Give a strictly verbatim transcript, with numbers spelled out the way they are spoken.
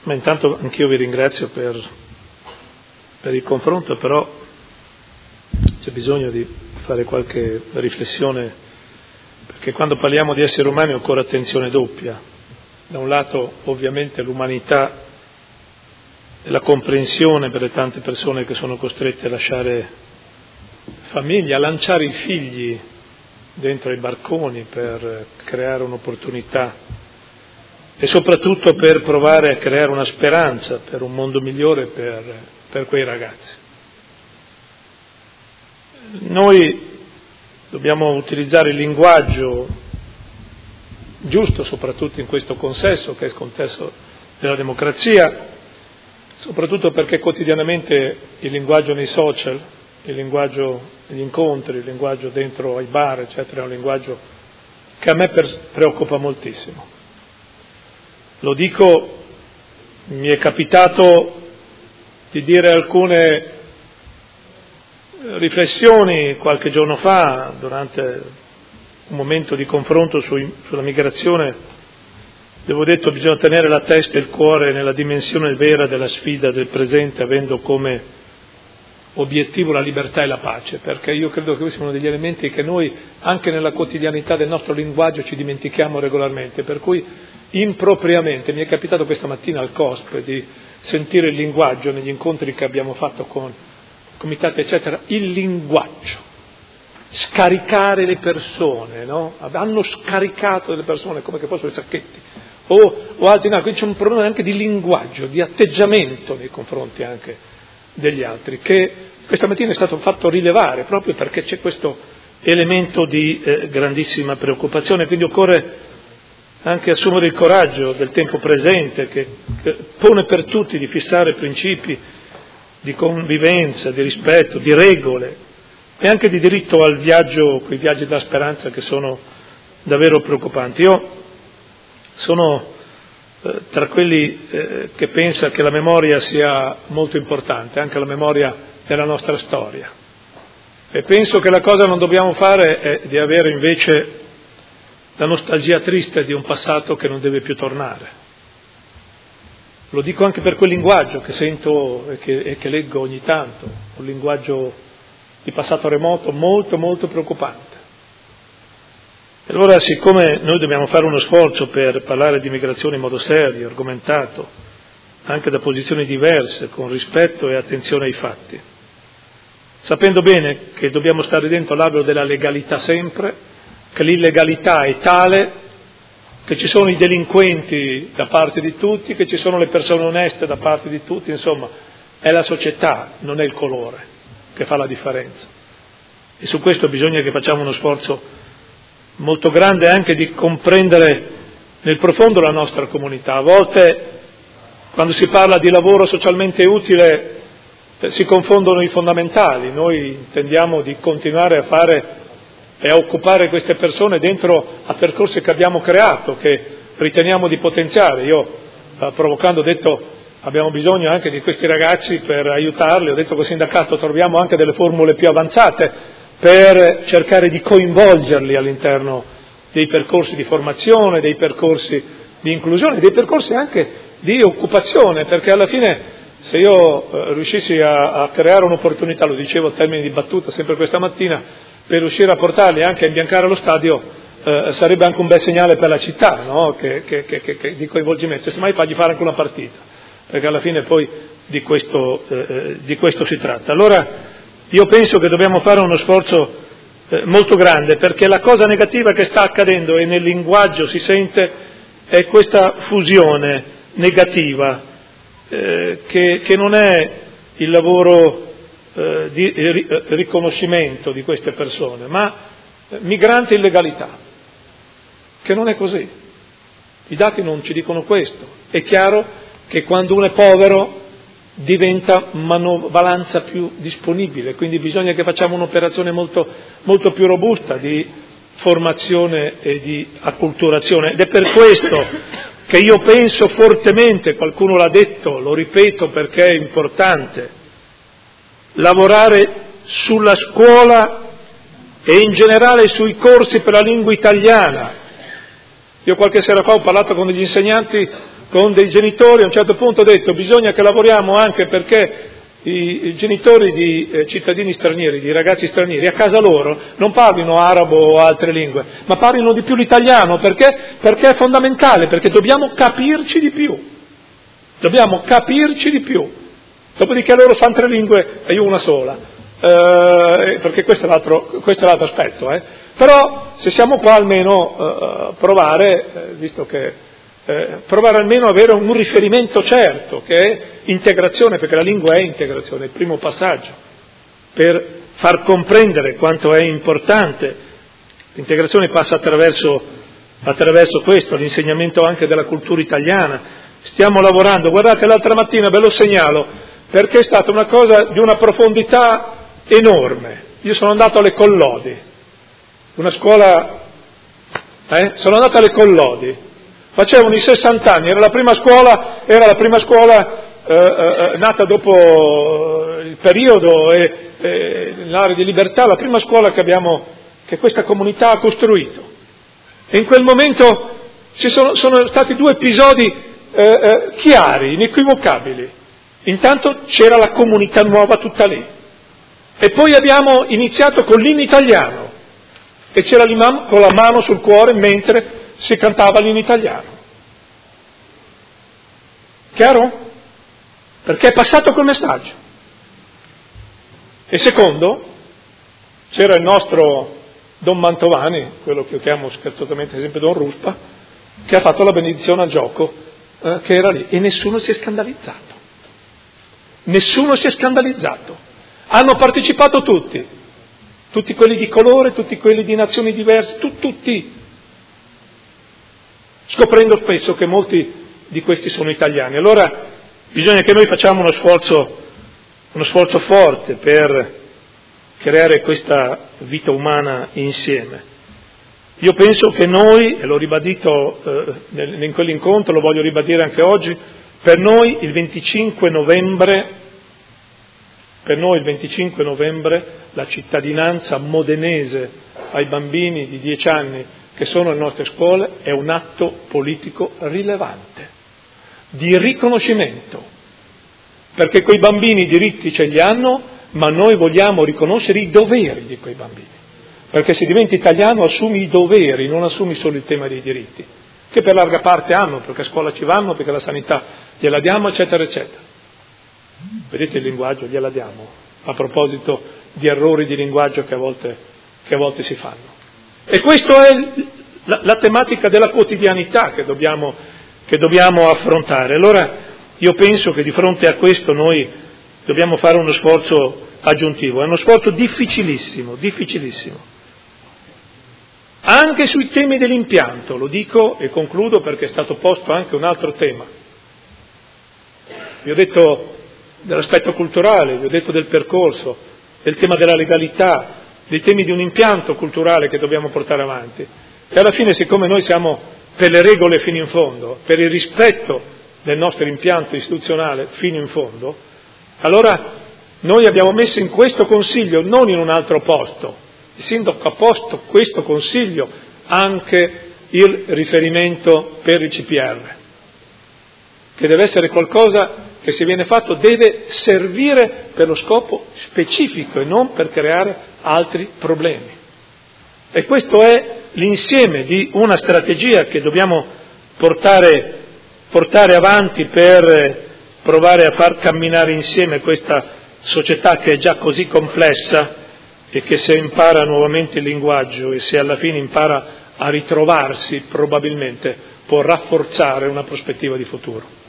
Ma intanto anch'io vi ringrazio per, per il confronto, però c'è bisogno di fare qualche riflessione, perché quando parliamo di esseri umani occorre attenzione doppia. Da un lato ovviamente l'umanità e la comprensione per le tante persone che sono costrette a lasciare famiglia, a lanciare i figli dentro i barconi per creare un'opportunità e soprattutto per provare a creare una speranza per un mondo migliore per, per quei ragazzi. Noi dobbiamo utilizzare il linguaggio giusto, soprattutto in questo contesto, che è il contesto della democrazia, soprattutto perché quotidianamente il linguaggio nei social, il linguaggio negli incontri, il linguaggio dentro ai bar, eccetera, è un linguaggio che a me preoccupa moltissimo. Lo dico, mi è capitato di dire alcune riflessioni qualche giorno fa, durante un momento di confronto sui, sulla migrazione, dove ho detto che bisogna tenere la testa e il cuore nella dimensione vera della sfida del presente, avendo come obiettivo la libertà e la pace, perché io credo che questi siano degli elementi che noi anche nella quotidianità del nostro linguaggio ci dimentichiamo regolarmente, per cui impropriamente mi è capitato questa mattina al C O S P di sentire il linguaggio negli incontri che abbiamo fatto con comitati eccetera, il linguaggio, scaricare le persone, no? Hanno scaricato delle persone come che fossero i sacchetti o, o altri, no, quindi c'è un problema anche di linguaggio, di atteggiamento nei confronti anche degli altri, che questa mattina è stato fatto rilevare proprio perché c'è questo elemento di eh, grandissima preoccupazione, quindi occorre anche assumere il coraggio del tempo presente che, che pone per tutti di fissare principi di convivenza, di rispetto, di regole e anche di diritto al viaggio, quei viaggi della speranza che sono davvero preoccupanti. Io sono eh, tra quelli eh, che pensa che la memoria sia molto importante, anche la memoria della nostra storia, e penso che la cosa che non dobbiamo fare è di avere invece la nostalgia triste di un passato che non deve più tornare. Lo dico anche per quel linguaggio che sento e che, e che leggo ogni tanto, un linguaggio di passato remoto molto molto preoccupante. E allora, siccome noi dobbiamo fare uno sforzo per parlare di migrazione in modo serio, argomentato, anche da posizioni diverse, con rispetto e attenzione ai fatti, sapendo bene che dobbiamo stare dentro l'alveo della legalità sempre, che l'illegalità è tale, che ci sono i delinquenti da parte di tutti, che ci sono le persone oneste da parte di tutti, insomma è la società, non è il colore che fa la differenza. E su questo bisogna che facciamo uno sforzo molto grande anche di comprendere nel profondo la nostra comunità. A volte quando si parla di lavoro socialmente utile eh, si confondono i fondamentali. Noi intendiamo di continuare a fare e a occupare queste persone dentro a percorsi che abbiamo creato, che riteniamo di potenziare. Io, eh, provocando, ho detto abbiamo bisogno anche di questi ragazzi per aiutarli, ho detto col sindacato troviamo anche delle formule più avanzate per cercare di coinvolgerli all'interno dei percorsi di formazione, dei percorsi di inclusione, dei percorsi anche di occupazione, perché alla fine se io eh, riuscissi a, a creare un'opportunità, lo dicevo a termini di battuta sempre questa mattina, per riuscire a portarli anche a imbiancare lo stadio, eh, sarebbe anche un bel segnale per la città, no? che, che, che, che, di coinvolgimento, e semmai fargli fare anche una partita, perché alla fine poi di questo, eh, di questo si tratta. Allora io penso che dobbiamo fare uno sforzo eh, molto grande, perché la cosa negativa che sta accadendo, e nel linguaggio si sente, è questa fusione negativa, eh, che, che non è il lavoro Eh, di ri, eh, riconoscimento di queste persone, ma eh, migrante illegalità, che non è così. I dati non ci dicono questo. È chiaro che quando uno è povero diventa manovalanza più disponibile, quindi bisogna che facciamo un'operazione molto, molto più robusta di formazione e di acculturazione, ed è per questo che io penso fortemente, qualcuno l'ha detto, lo ripeto perché è importante, lavorare sulla scuola e in generale sui corsi per la lingua italiana. Io qualche sera fa ho parlato con degli insegnanti con dei genitori, a un certo punto ho detto bisogna che lavoriamo anche perché i, i genitori di eh, cittadini stranieri, di ragazzi stranieri, a casa loro non parlino arabo o altre lingue, ma parlino di più l'italiano, perché? Perché è fondamentale, perché dobbiamo capirci di più, dobbiamo capirci di più, dopodiché loro sanno tre lingue e io una sola, eh, perché questo è l'altro, questo è l'altro aspetto, eh. Però se siamo qua almeno eh, provare, eh, visto che Eh, provare almeno ad avere un riferimento certo, che è integrazione, perché la lingua è integrazione, è il primo passaggio, per far comprendere quanto è importante. L'integrazione passa attraverso, attraverso questo, l'insegnamento anche della cultura italiana. Stiamo lavorando, guardate l'altra mattina, ve lo segnalo, perché è stata una cosa di una profondità enorme. Io sono andato alle Collodi, una scuola, eh? sono andato alle Collodi, facevano i sessanta anni, era la prima scuola, era la prima scuola eh, eh, nata dopo il periodo e eh, l'area di libertà, la prima scuola che abbiamo, che questa comunità ha costruito. E in quel momento ci sono, sono stati due episodi eh, eh, chiari, inequivocabili. Intanto c'era la comunità nuova tutta lì. E poi abbiamo iniziato con l'inno italiano e c'era l'imam con la mano sul cuore mentre si cantava l'inno italiano. Chiaro? Perché è passato quel messaggio. E secondo, c'era il nostro Don Mantovani, quello che io chiamo scherzosamente sempre Don Ruspa, che ha fatto la benedizione al gioco, eh, che era lì, e nessuno si è scandalizzato. Nessuno si è scandalizzato. Hanno partecipato tutti, tutti quelli di colore, tutti quelli di nazioni diverse, tu, tutti, scoprendo spesso che molti di questi sono italiani. Allora bisogna che noi facciamo uno sforzo, uno sforzo forte per creare questa vita umana insieme. Io penso che noi, e l'ho ribadito eh, in quell'incontro, lo voglio ribadire anche oggi, per noi il venticinque novembre, per noi il venticinque novembre la cittadinanza modenese ai bambini di dieci anni che sono nelle nostre scuole è un atto politico rilevante, di riconoscimento, perché quei bambini i diritti ce li hanno, ma noi vogliamo riconoscere i doveri di quei bambini, perché se diventi italiano assumi i doveri, non assumi solo il tema dei diritti, che per larga parte hanno, perché a scuola ci vanno, perché la sanità gliela diamo, eccetera, eccetera. Vedete il linguaggio, gliela diamo, a proposito di errori di linguaggio che a volte, che a volte si fanno. E questa è la, la tematica della quotidianità che dobbiamo, che dobbiamo affrontare. Allora io penso che di fronte a questo noi dobbiamo fare uno sforzo aggiuntivo, è uno sforzo difficilissimo, difficilissimo. Anche sui temi dell'impianto, lo dico e concludo perché è stato posto anche un altro tema. Vi ho detto dell'aspetto culturale, vi ho detto del percorso, del tema della legalità, dei temi di un impianto culturale che dobbiamo portare avanti. E alla fine, siccome noi siamo per le regole fino in fondo, per il rispetto del nostro impianto istituzionale fino in fondo, allora noi abbiamo messo in questo consiglio, non in un altro posto, il sindaco ha posto questo consiglio anche il riferimento per il C P R, che deve essere qualcosa che se viene fatto deve servire per lo scopo specifico e non per creare altri problemi. E questo è l'insieme di una strategia che dobbiamo portare, portare avanti per provare a far camminare insieme questa società che è già così complessa e che se impara nuovamente il linguaggio e se alla fine impara a ritrovarsi probabilmente può rafforzare una prospettiva di futuro.